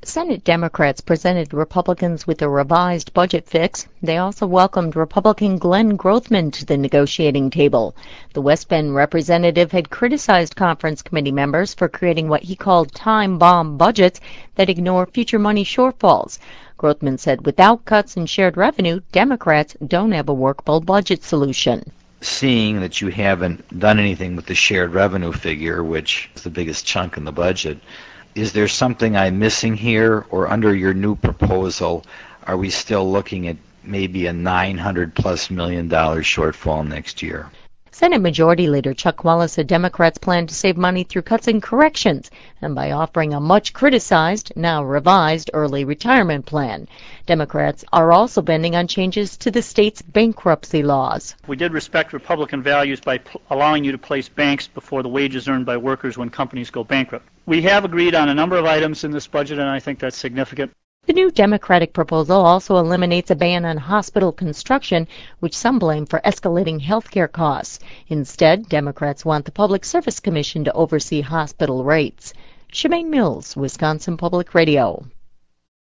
Senate Democrats presented Republicans with a revised budget fix. They also welcomed Republican Glenn Grothman to the negotiating table. The West Bend representative had criticized conference committee members for creating what he called time bomb budgets that ignore future money shortfalls. Grothman said without cuts in shared revenue, Democrats don't have a workable budget solution. Seeing that you haven't done anything with the shared revenue figure, which is the biggest chunk in the budget, is there something I'm missing here, or under your new proposal, are we still looking at maybe a $900+ million shortfall next year? Senate Majority Leader Chuck Wallace said Democrats plan to save money through cuts in corrections and by offering a much criticized, now revised, early retirement plan. Democrats are also bending on changes to the state's bankruptcy laws. We did respect Republican values by allowing you to place banks before the wages earned by workers when companies go bankrupt. We have agreed on a number of items in this budget, and I think that's significant. The new Democratic proposal also eliminates a ban on hospital construction, which some blame for escalating health care costs. Instead, Democrats want the Public Service Commission to oversee hospital rates. Shemaine Mills, Wisconsin Public Radio.